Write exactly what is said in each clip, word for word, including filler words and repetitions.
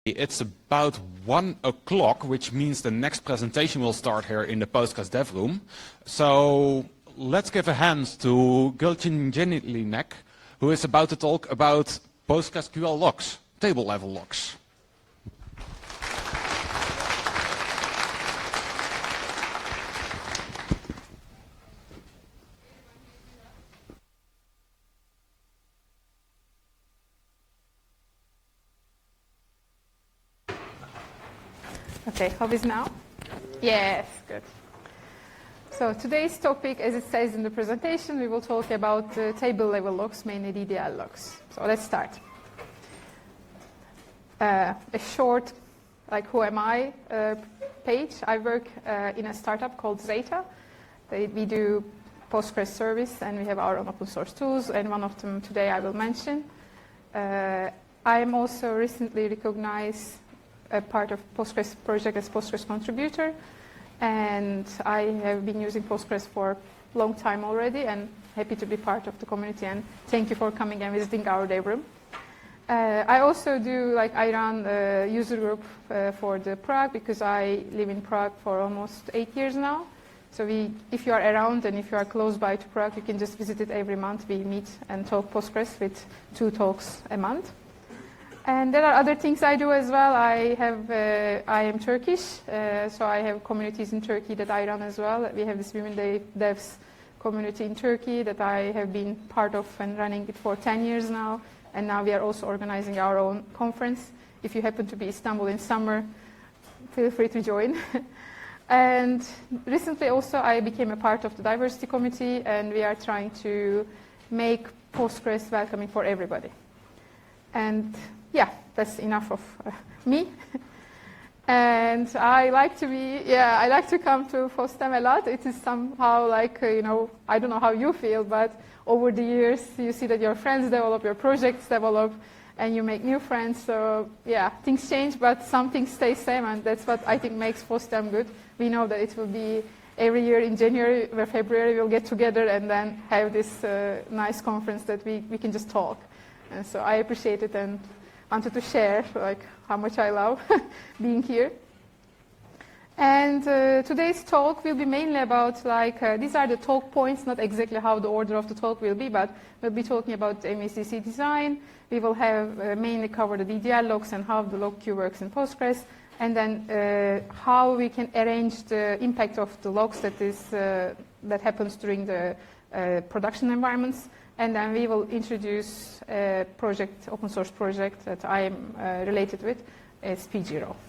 It's about one o'clock, which means the next presentation will start here in the Postgres dev room. So let's give a hand to Gulcin Jelinek, who is about to talk about PostgreSQL logs, table level logs. Okay, how is now? Yes, good. So today's topic, as it says in the presentation, we will talk about uh, table level logs, mainly D D L logs. So let's start. Uh, a short, like who am I uh, page. I work uh, in a startup called Zeta. They, we do Postgres service and we have our own open source tools, and one of them today I will mention. Uh, I am also recently recognized a part of Postgres project as Postgres contributor, and I have been using Postgres for a long time already and happy to be part of the community, and thank you for coming and visiting our dev room. Uh, I also do, like I run a user group uh, for the Prague because I live in Prague for almost eight years now. So we, if you are around and if you are close by to Prague, you can just visit it every month. We meet and talk Postgres with two talks a month. And there are other things I do as well. I have, uh, I am Turkish, uh, so I have communities in Turkey that I run as well. We have this Women Day Devs community in Turkey that I have been part of and running it for ten years now. And now we are also organizing our own conference. If you happen to be in Istanbul in summer, feel free to join. And recently also I became a part of the diversity committee, and we are trying to make Postgres welcoming for everybody. And yeah, that's enough of uh, me. And I like to be, yeah, I like to come to FOSDEM a lot. It is somehow like, uh, you know, I don't know how you feel, but over the years, you see that your friends develop, your projects develop, and you make new friends. So yeah, things change, but some things stay same, and that's what I think makes FOSDEM good. We know that it will be every year in January or February, we'll get together and then have this uh, nice conference that we, we can just talk. And so I appreciate it and wanted to share like how much I love being here. And uh, today's talk will be mainly about like, uh, these are the talk points, not exactly how the order of the talk will be, but we'll be talking about M V C C design. We will have uh, mainly cover the D D L logs and how the log queue works in Postgres, and then uh, how we can arrange the impact of the logs that is uh, that happens during the uh, production environments. And then we will introduce a project, open source project that I am uh, related with, as P G R O.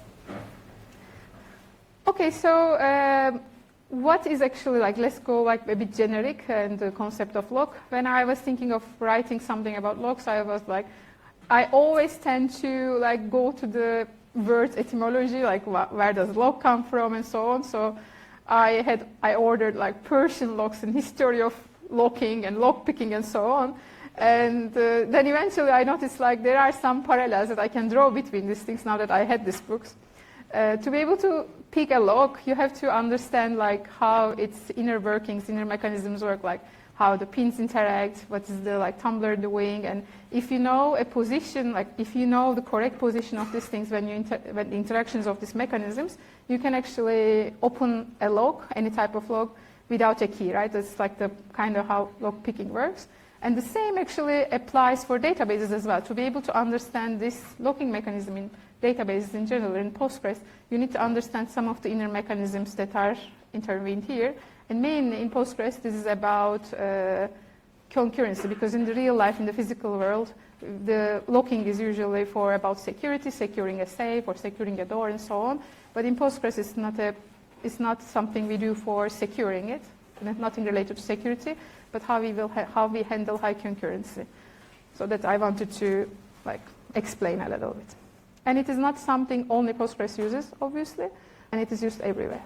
Okay, so uh, what is actually like, let's go like a bit generic and the concept of log. When I was thinking of writing something about logs, I was like, I always tend to like go to the word etymology, like wh where does log come from and so on. So I had, I ordered like Persian logs and history of logging and log picking and so on, and uh, then eventually I noticed like there are some parallels that I can draw between these things now that I had these books. Uh, to be able to pick a log, you have to understand like how its inner workings, inner mechanisms work, like how the pins interact, what is the like tumbler doing, and if you know a position, like if you know the correct position of these things when you inter when the interactions of these mechanisms, you can actually open a log, any type of log, without a key, right? That's like the kind of how log picking works. And the same actually applies for databases as well. To be able to understand this logging mechanism in databases in general, in Postgres, you need to understand some of the inner mechanisms that are intervened here. And mainly in Postgres, this is about uh, concurrency, because in the real life, in the physical world, the logging is usually for about security, securing a safe or securing a door and so on. But in Postgres, it's not a It's not something we do for securing it, nothing related to security, but how we will ha how we handle high concurrency. So that I wanted to like explain a little bit. And it is not something only Postgres uses, obviously, and it is used everywhere.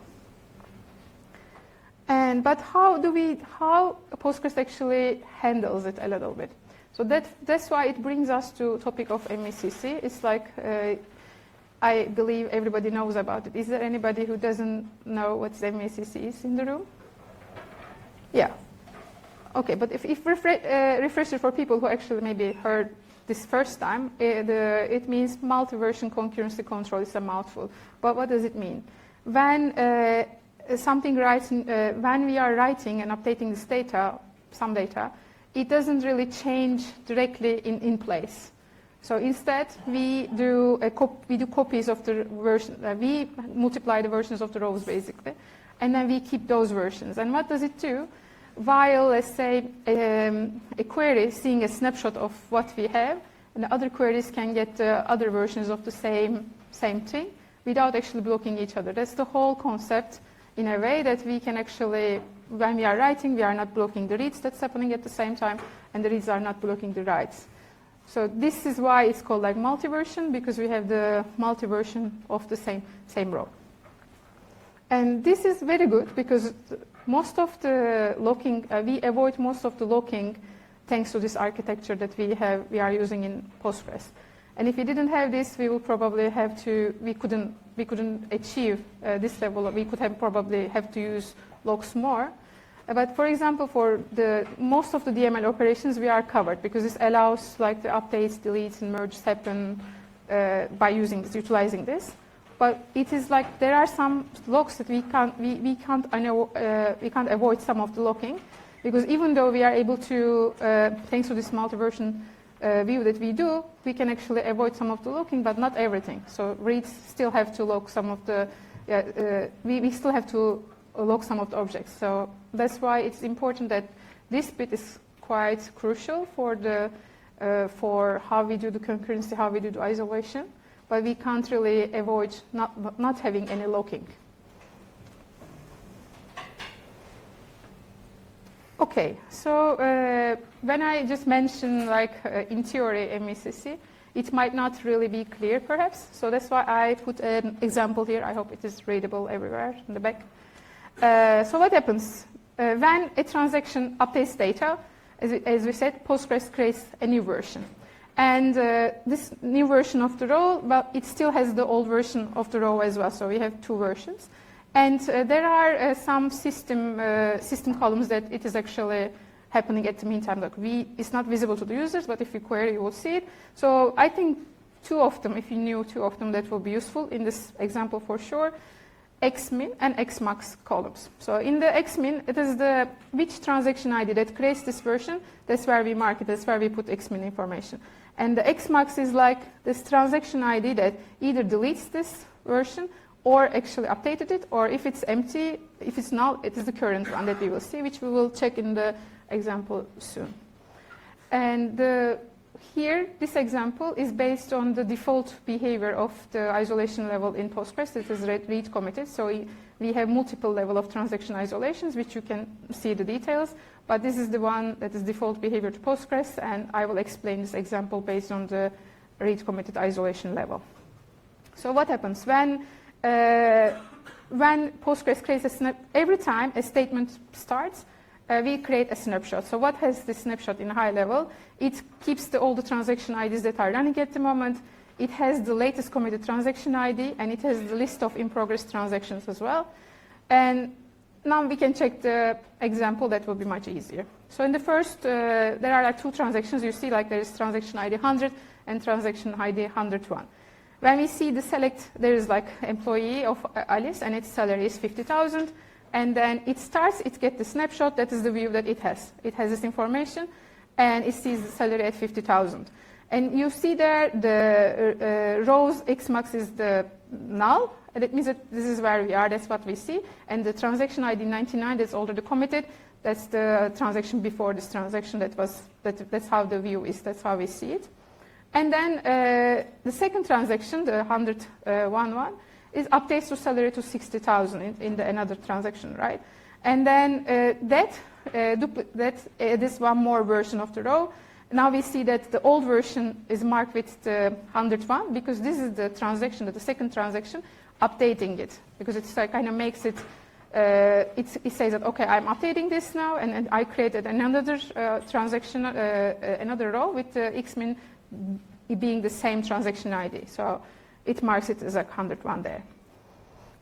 And but how do we how Postgres actually handles it a little bit? So that that's why it brings us to topic of M V C C. It's like uh, I believe everybody knows about it. Is there anybody who doesn't know what M V C C is in the room? Yeah. Okay, but if, if refre uh, refresher for people who actually maybe heard this first time, uh, the, it means multi-version concurrency control is a mouthful. But what does it mean? When uh, something writes, uh, when we are writing and updating this data, some data, it doesn't really change directly in, in place. So instead, we do a cop we do copies of the version. Uh, we multiply the versions of the rows basically, and then we keep those versions. And what does it do? While, let's say, um, a query seeing a snapshot of what we have, and the other queries can get uh, other versions of the same same thing without actually blocking each other. That's the whole concept, in a way that we can actually, when we are writing, we are not blocking the reads that's happening at the same time, and the reads are not blocking the writes. So this is why it's called like multi-version, because we have the multi-version of the same same row. And this is very good because most of the locking, uh, we avoid most of the locking thanks to this architecture that we have, we are using in Postgres. And if we didn't have this, we would probably have to, we couldn't, we couldn't achieve uh, this level. We could have probably have to use logs more. Uh, but for example, for the most of the D M L operations, we are covered because this allows like the updates, deletes, and merges happen uh, by using this, utilizing this. But it is like there are some logs that we can't, we, we can't, I know, uh, we can't avoid some of the locking, because even though we are able to, uh, thanks to this multi-version uh, view that we do, we can actually avoid some of the locking, but not everything. So reads still have to lock some of the, uh, uh, we, we still have to lock some of the objects. So that's why it's important that this bit is quite crucial for the, uh, for how we do the concurrency, how we do the isolation. But we can't really avoid not, not having any locking. Okay, so uh, when I just mentioned like uh, in theory M E C C, it might not really be clear perhaps. So that's why I put an example here. I hope it is readable everywhere in the back. Uh, so what happens? Uh, when a transaction updates data, as we, as we said, Postgres creates a new version. And uh, this new version of the row, well, it still has the old version of the row as well. So we have two versions. And uh, there are uh, some system, uh, system columns that it is actually happening at the meantime. Like we, it's not visible to the users, but if you query, you will see it. So I think two of them, if you knew two of them, that will be useful in this example for sure. Xmin and Xmax columns. So in the Xmin, it is the which transaction I D that creates this version. That's where we mark it. That's where we put Xmin information. And the Xmax is like this transaction I D that either deletes this version or actually updated it, or if it's empty, if it's null, it is the current one that we will see, which we will check in the example soon. And the, here, this example is based on the default behavior of the isolation level in Postgres. It is read committed, so we, we have multiple level of transaction isolations, which you can see the details. But this is the one that is default behavior to Postgres, and I will explain this example based on the read committed isolation level. So what happens when uh, when Postgres creates a snap? Every time a statement starts, uh, we create a snapshot. So what has this snapshot in high level? It keeps the, all the transaction I Ds that are running at the moment. It has the latest committed transaction I D, and it has the list of in progress transactions as well. And now we can check the example. That will be much easier. So in the first, uh, there are like two transactions. You see like there is transaction I D one hundred and transaction I D one hundred one. When we see the select, there is like employee of Alice, and its salary is fifty thousand. And then it starts, it gets the snapshot. That is the view that it has. It has this information, and it sees the salary at fifty thousand. And you see there the uh, uh, rows Xmax is the null. And it means that this is where we are, that's what we see. And the transaction I D ninety-nine that's already committed, that's the transaction before this transaction. That was, that, that's how the view is, that's how we see it. And then uh, the second transaction, the one hundred one, is updates to salary to sixty thousand in, in the another transaction, right? And then uh, that, uh, that uh, this one more version of the row. Now we see that the old version is marked with the one hundred one because this is the transaction, the second transaction, updating it, because it uh, kind of makes it, uh, it, it says that, okay, I'm updating this now, and, and I created another uh, transaction, uh, uh, another row with the Xmin being the same transaction I D. So it marks it as like one hundred one there.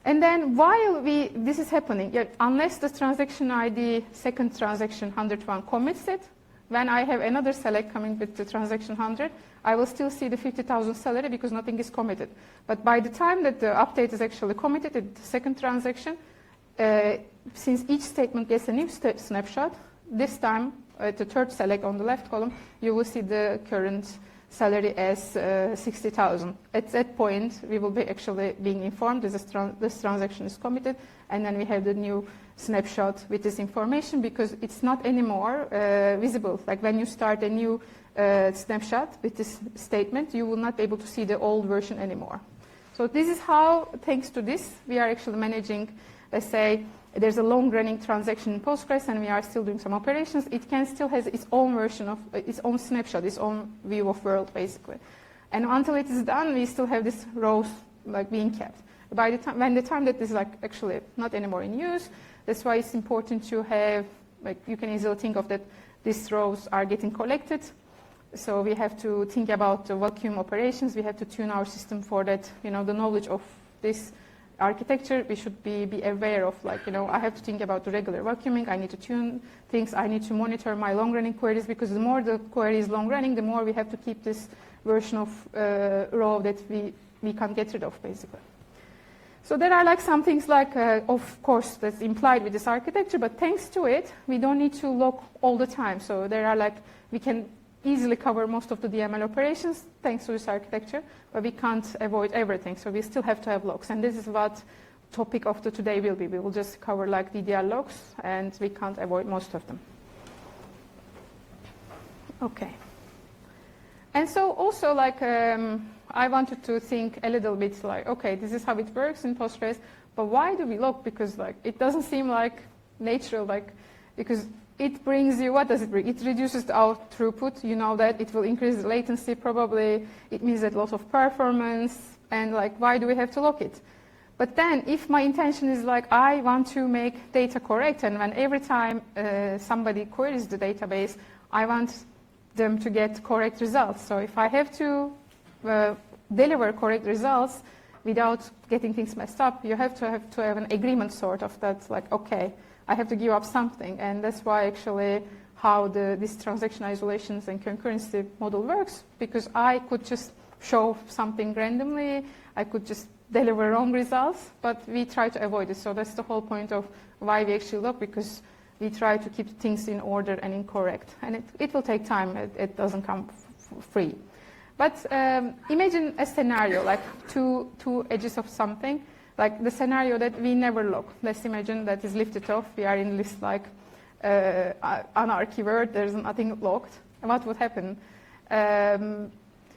And then while we, this is happening, yeah, unless the transaction I D, second transaction one hundred one commits it, when I have another select coming with the transaction one hundred, I will still see the fifty thousand salary because nothing is committed. But by the time that the update is actually committed, the second transaction, uh, since each statement gets a new st snapshot, this time at the third select on the left column, you will see the current salary as uh, sixty thousand. At that point, we will be actually being informed that this, tran this transaction is committed, and then we have the new snapshot with this information because it's not anymore uh, visible. Like when you start a new uh, snapshot with this statement, you will not be able to see the old version anymore. So this is how, thanks to this, we are actually managing, let's say, there's a long-running transaction in Postgres and we are still doing some operations. It can still has its own version of, uh, its own snapshot, its own view of world, basically. And until it is done, we still have this rows like being kept. By the time, when the time that is like actually not anymore in use, that's why it's important to have, like you can easily think of that these rows are getting collected. So we have to think about the vacuum operations. We have to tune our system for that, you know, the knowledge of this architecture. We should be, be aware of, like, you know, I have to think about the regular vacuuming. I need to tune things. I need to monitor my long-running queries because the more the query is long-running, the more we have to keep this version of uh, row that we, we can't get rid of, basically. So there are like some things like, uh, of course, that's implied with this architecture, but thanks to it, we don't need to log all the time. So there are like, we can easily cover most of the D M L operations thanks to this architecture, but we can't avoid everything. So we still have to have logs. And this is what topic of the today will be. We will just cover like D D L logs, and we can't avoid most of them. Okay. And so also like, um, I wanted to think a little bit like, okay, this is how it works in Postgres, but why do we log? Because like, it doesn't seem like natural, like, because it brings you, what does it bring? It reduces the out throughput. You know that it will increase the latency probably. It means that loss of performance. And like, why do we have to log it? But then if my intention is like, I want to make data correct, and when every time uh, somebody queries the database, I want them to get correct results. So if I have to uh, deliver correct results without getting things messed up, you have to have to have an agreement sort of that, like, okay, I have to give up something. And that's why actually how the, this transaction isolations and concurrency model works, because I could just show something randomly, I could just deliver wrong results, but we try to avoid it. So that's the whole point of why we actually look, because we try to keep things in order and incorrect. And it, it will take time, it, it doesn't come f free. But um, imagine a scenario, like two, two edges of something, like the scenario that we never log. Let's imagine that is lifted off, we are in list like uh, anarchy word, there's nothing logged. What would happen? Um,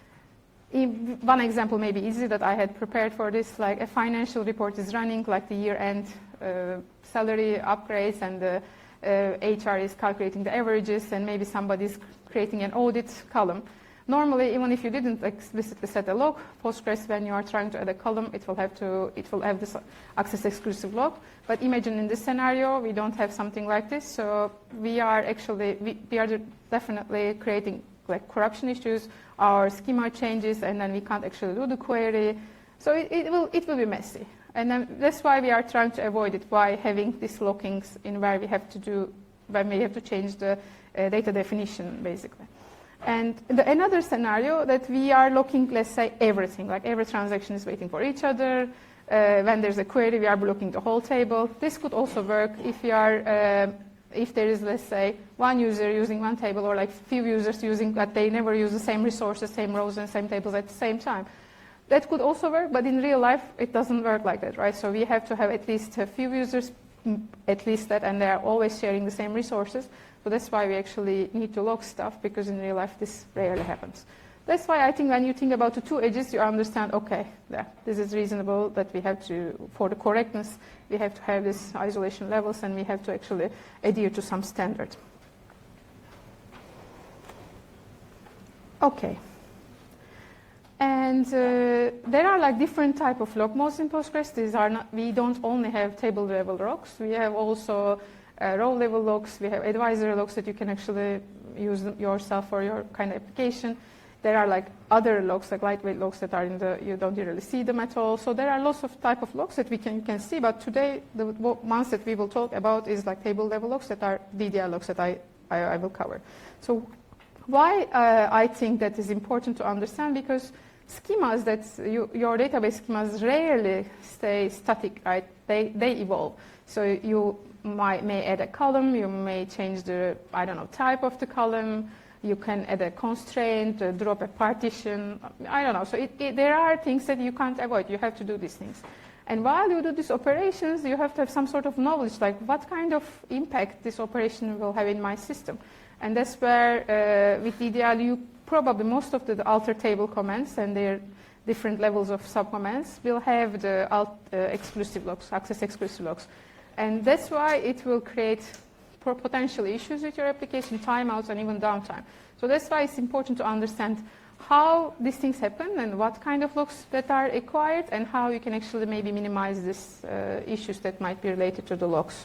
in one example may be easy that I had prepared for this, like a financial report is running, like the year-end uh, salary upgrades, and the uh, H R is calculating the averages, and maybe somebody's creating an audit column. Normally, even if you didn't explicitly set a log, Postgres, when you are trying to add a column, it will have to, it will have this access exclusive log. But imagine in this scenario, we don't have something like this. So we are actually, we, we are definitely creating like corruption issues, our schema changes, and then we can't actually do the query. So it, it will, it will be messy. And then that's why we are trying to avoid it by having these lockings in where we have to do, when we have to change the uh, data definition, basically. And the, another scenario that we are looking, let's say, everything, like every transaction is waiting for each other. Uh, when there's a query, we are blocking the whole table. This could also work if we are, uh, if there is, let's say, one user using one table, or like few users using, that they never use the same resources, same rows, and same tables at the same time. That could also work, but in real life, it doesn't work like that, right? So we have to have at least a few users, at least that, and they are always sharing the same resources. So that's why we actually need to log stuff, because in real life this rarely happens. That's why I think when you think about the two edges, you understand, okay, yeah, this is reasonable, that we have to, for the correctness, we have to have this isolation levels, and we have to actually adhere to some standard. Okay. And uh, there are like different type of log modes in Postgres. These are not, we don't only have table level logs, we have also Uh, row level logs, we have advisory logs that you can actually use them yourself for your kind of application. There are like other logs, like lightweight logs that are in the, you don't really see them at all. So there are lots of type of logs that we can, can see, but today the ones that we will talk about is like table level logs that are D D L logs that I, I, I will cover. So why uh, I think that is important to understand, because schemas that you, your database schemas rarely stay static, right? They, they evolve. So you might, may add a column, you may change the, I don't know, type of the column, you can add a constraint, uh, drop a partition, I don't know. So it, it, there are things that you can't avoid. You have to do these things. And while you do these operations, you have to have some sort of knowledge, like what kind of impact this operation will have in my system. And that's where, uh, with D D L, you probably most of the, the alter table commands and their different levels of subcommands will have the alt, uh, exclusive logs, access exclusive logs. And that's why it will create potential issues with your application, timeouts, and even downtime. So that's why it's important to understand how these things happen and what kind of logs that are acquired and how you can actually maybe minimize these uh, issues that might be related to the logs.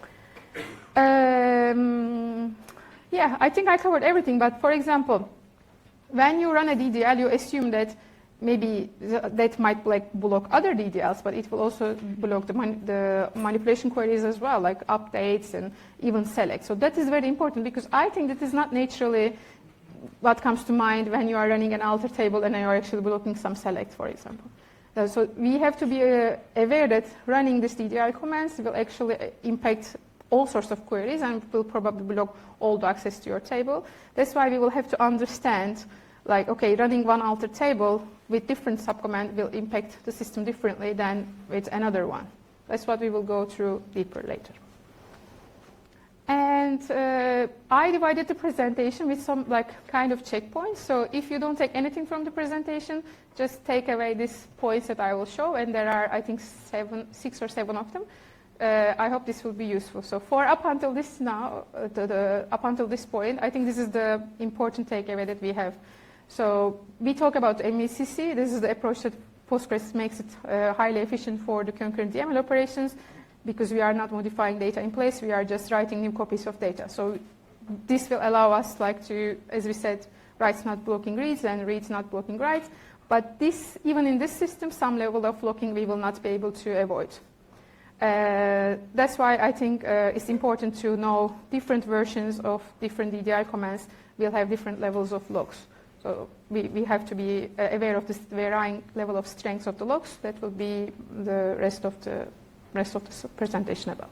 Um, yeah, I think I covered everything, but for example, when you run a D D L, you assume that maybe th that might like block other D D Ls, but it will also block the, man the manipulation queries as well, like updates and even select. So that is very important, because I think that is not naturally what comes to mind when you are running an alter table and you are actually blocking some select, for example. Uh, so we have to be uh, aware that running these D D L commands will actually impact all sorts of queries and will probably block all the access to your table. That's why we will have to understand, like, okay, running one alter table with different subcommand will impact the system differently than with another one. That's what we will go through deeper later. And uh, I divided the presentation with some like kind of checkpoints. So if you don't take anything from the presentation, just take away these points that I will show, and there are, I think, seven, six or seven of them. Uh, I hope this will be useful. So for up until this now, uh, the, the, up until this point, I think this is the important takeaway that we have. So we talk about M V C C. This is the approach that Postgres makes it uh, highly efficient for the concurrent D M L operations, because we are not modifying data in place. We are just writing new copies of data. So this will allow us, like, to, as we said, writes not blocking reads and reads not blocking writes. But this, even in this system, some level of blocking we will not be able to avoid. Uh, that's why I think uh, it's important to know different versions of different D D L commands will have different levels of logs. So we, we have to be uh, aware of this varying level of strengths of the logs. That will be the rest of the rest of the presentation about.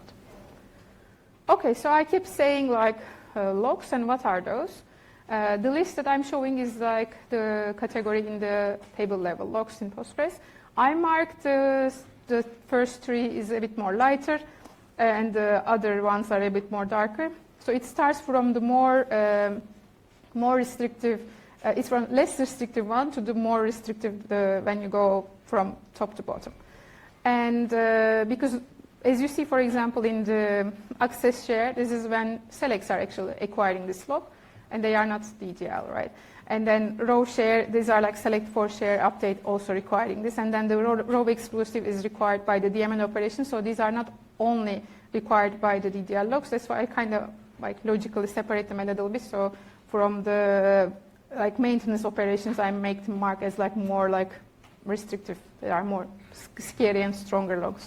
Okay, so I keep saying like uh, logs, and what are those? Uh, the list that I'm showing is like the category in the table level logs in Postgres. I marked uh, the first three is a bit more lighter, and the other ones are a bit more darker. So it starts from the more um, more restrictive. Uh, it's from less restrictive one to the more restrictive uh, when you go from top to bottom. And uh, because, as you see, for example, in the access share, this is when selects are actually acquiring this log, and they are not D D L, right? And then row share, these are like select for share update also requiring this. And then the row, row exclusive is required by the D M L operation. So these are not only required by the D D L logs. That's why I kind of like logically separate them a little bit. So from the like maintenance operations, I make them mark as like more like restrictive. They are more scary and stronger logs.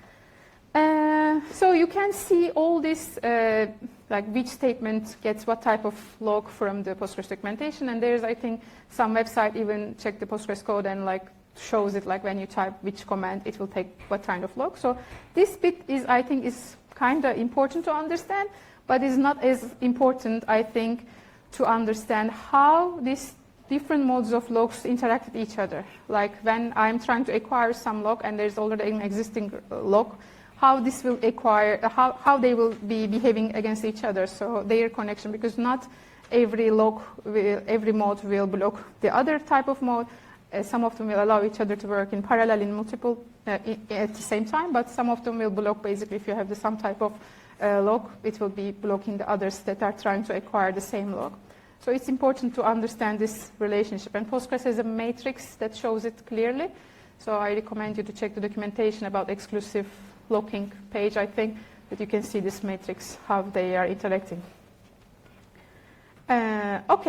Uh, so you can see all this, uh, like which statement gets what type of log from the Postgres documentation. And there's, I think, some website even check the Postgres code and like shows it, like when you type which command, it will take what kind of log. So this bit is, I think, is kind of important to understand, but is not as important, I think, to understand how these different modes of logs interact with each other. Like when I'm trying to acquire some log and there's already an existing log, how this will acquire, how, how they will be behaving against each other, so their connection, because not every log, will, every mode will block the other type of mode. Uh, some of them will allow each other to work in parallel in multiple, uh, in, at the same time, but some of them will block, basically, if you have the, some type of uh, log, it will be blocking the others that are trying to acquire the same log. So it's important to understand this relationship. And Postgres has a matrix that shows it clearly. So I recommend you to check the documentation about exclusive locking page, I think, that you can see this matrix, how they are interacting. Uh, okay,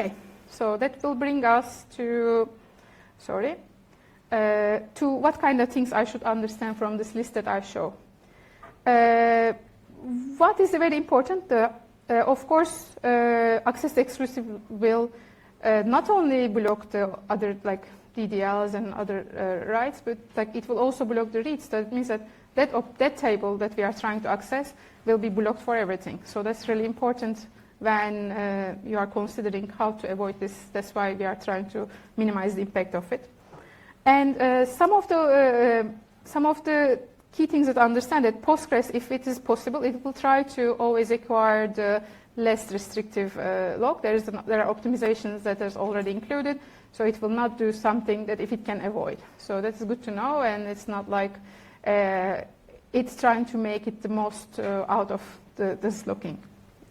So that will bring us to, sorry, uh, to what kind of things I should understand from this list that I show. Uh, what is very important? The, uh, of course, uh, access exclusive will uh, not only block the other like D D Ls and other uh, writes, but like it will also block the reads. That means that that, op that table that we are trying to access will be blocked for everything. So that's really important when uh, you are considering how to avoid this. That's why we are trying to minimize the impact of it. And uh, some of the uh, some of the key things that I understand that Postgres, if it is possible, it will try to always acquire the less restrictive uh, log. There is an, there are optimizations that is already included, so it will not do something that if it can avoid. So that's good to know, and it's not like uh, it's trying to make it the most uh, out of the, this looking.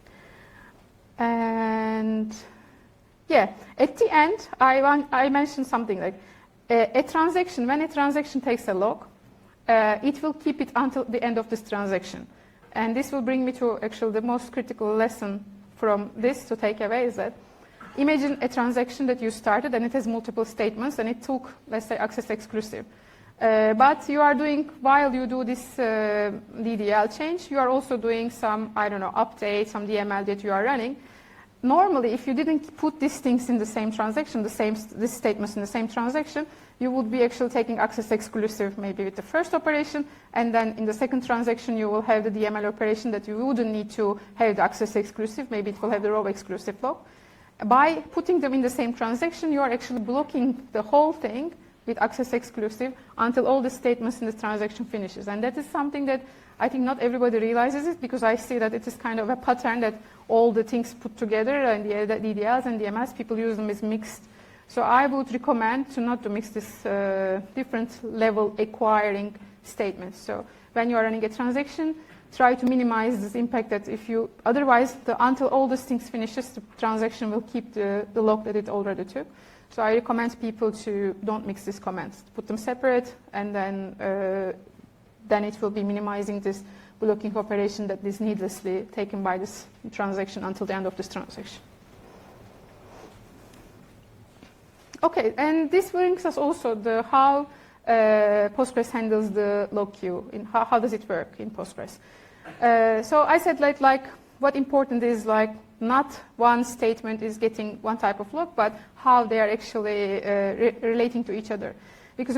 And yeah, at the end, I, want, I mentioned something like uh, a transaction, when a transaction takes a log, uh, it will keep it until the end of this transaction. And this will bring me to actually the most critical lesson from this to take away is that imagine a transaction that you started and it has multiple statements and it took, let's say, access exclusive. Uh, but you are doing, while you do this uh, D D L change, you are also doing some, I don't know, update, some D M L that you are running. Normally, if you didn't put these things in the same transaction, the same these statements in the same transaction, you would be actually taking access exclusive maybe with the first operation, and then in the second transaction you will have the D M L operation that you wouldn't need to have the access exclusive, maybe it will have the row exclusive log. By putting them in the same transaction, you are actually blocking the whole thing with access exclusive until all the statements in the transaction finishes. And that is something that I think not everybody realizes it, because I see that it is kind of a pattern that all the things put together, and the D D Ls and D M Ls, people use them as mixed. So I would recommend to not to mix this uh, different level acquiring statements. So when you are running a transaction, try to minimize this impact that if you, otherwise the, until all these things finishes, the transaction will keep the, the log that it already took. So I recommend people to don't mix these commands, put them separate, and then uh, then it will be minimizing this blocking operation that is needlessly taken by this transaction until the end of this transaction. Okay, and this brings us also the how uh, Postgres handles the log queue. In how, how does it work in Postgres? Uh, so I said like like what important is like not one statement is getting one type of log, but how they are actually uh, re relating to each other.